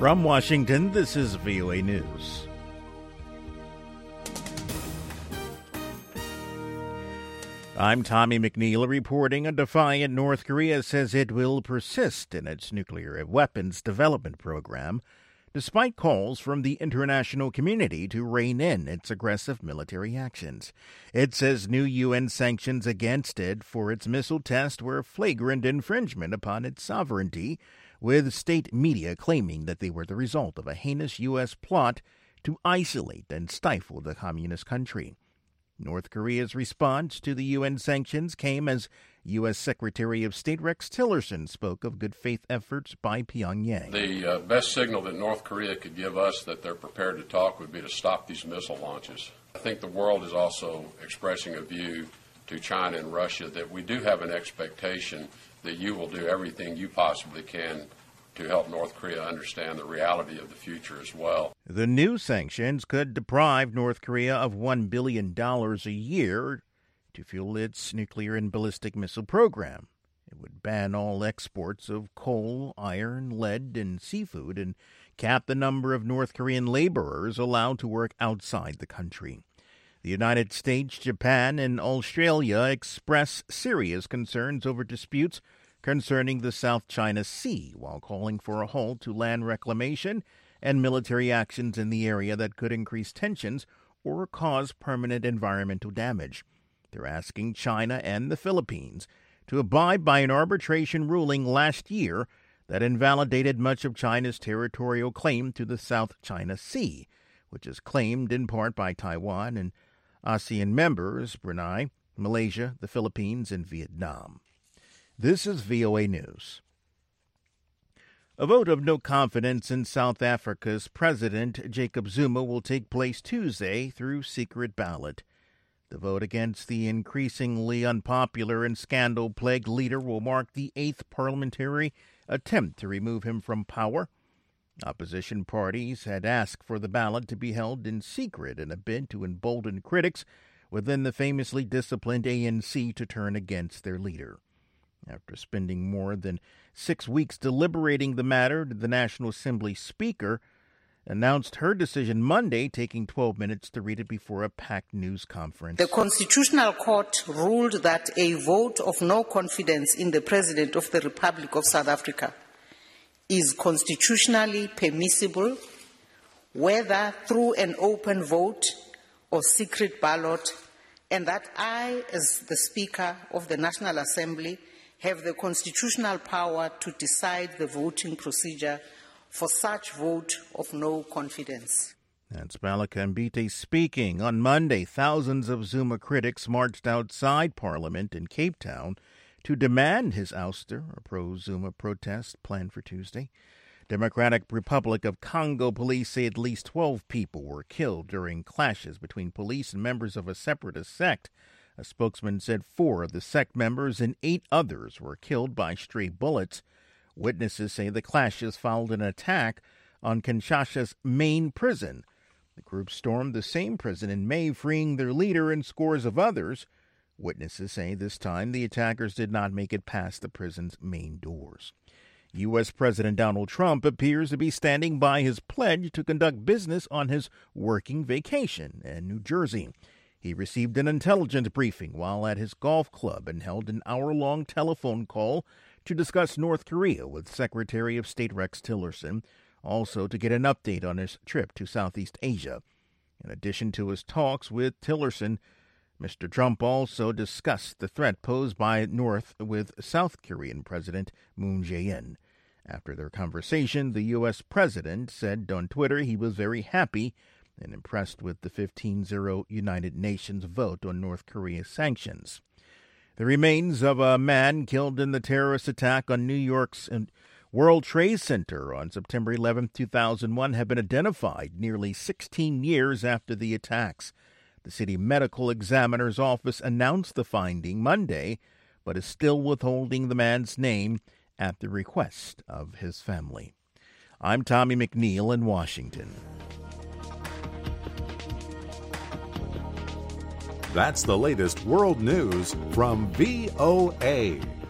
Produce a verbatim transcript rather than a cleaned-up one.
From Washington, this is V O A News. I'm Tommy McNeil reporting. A defiant North Korea says it will persist in its nuclear weapons development program, despite calls from the international community to rein in its aggressive military actions. It says new U N sanctions against it for its missile test were a flagrant infringement upon its sovereignty, with state media claiming that they were the result of a heinous U S plot to isolate and stifle the communist country. North Korea's response to the U N sanctions came as U S. Secretary of State Rex Tillerson spoke of good faith efforts by Pyongyang. The uh, best signal that North Korea could give us that they're prepared to talk would be to stop these missile launches. I think the world is also expressing a view to China and Russia that we do have an expectation that you will do everything you possibly can to help North Korea understand the reality of the future as well. The new sanctions could deprive North Korea of one billion dollars a year to fuel its nuclear and ballistic missile program. It would ban all exports of coal, iron, lead, and seafood and cap the number of North Korean laborers allowed to work outside the country. The United States, Japan, and Australia express serious concerns over disputes concerning the South China Sea, while calling for a halt to land reclamation and military actions in the area that could increase tensions or cause permanent environmental damage. They're asking China and the Philippines to abide by an arbitration ruling last year that invalidated much of China's territorial claim to the South China Sea, which is claimed in part by Taiwan and ASEAN members Brunei, Malaysia, the Philippines, and Vietnam. This is V O A News. A vote of no confidence in South Africa's President Jacob Zuma will take place Tuesday through secret ballot. The vote against the increasingly unpopular and scandal-plagued leader will mark the eighth parliamentary attempt to remove him from power. Opposition parties had asked for the ballot to be held in secret in a bid to embolden critics within the famously disciplined A N C to turn against their leader. After spending more than six weeks deliberating the matter, the National Assembly Speaker announced her decision Monday, taking twelve minutes to read it before a packed news conference. The Constitutional Court ruled that a vote of no confidence in the President of the Republic of South Africa is constitutionally permissible, whether through an open vote or secret ballot, and that I, as the Speaker of the National Assembly, have the constitutional power to decide the voting procedure for such vote of no confidence. That's Baleka Mbete speaking. On Monday, thousands of Zuma critics marched outside Parliament in Cape Town to demand his ouster, a pro-Zuma protest planned for Tuesday. Democratic Republic of Congo police say at least twelve people were killed during clashes between police and members of a separatist sect. A spokesman said four of the sect members and eight others were killed by stray bullets. Witnesses say the clashes followed an attack on Kinshasa's main prison. The group stormed the same prison in May, freeing their leader and scores of others. Witnesses say this time the attackers did not make it past the prison's main doors. U S. President Donald Trump appears to be standing by his pledge to conduct business on his working vacation in New Jersey. He received an intelligence briefing while at his golf club and held an hour-long telephone call to discuss North Korea with Secretary of State Rex Tillerson, also to get an update on his trip to Southeast Asia. In addition to his talks with Tillerson, Mister Trump also discussed the threat posed by North with South Korean President Moon Jae-in. After their conversation, the U S president said on Twitter he was very happy and impressed with the fifteen zero United Nations vote on North Korea's sanctions. The remains of a man killed in the terrorist attack on New York's World Trade Center on September eleventh, two thousand one have been identified nearly sixteen years after the attacks. The city medical examiner's office announced the finding Monday, but is still withholding the man's name at the request of his family. I'm Tommy McNeil in Washington. That's the latest world news from V O A.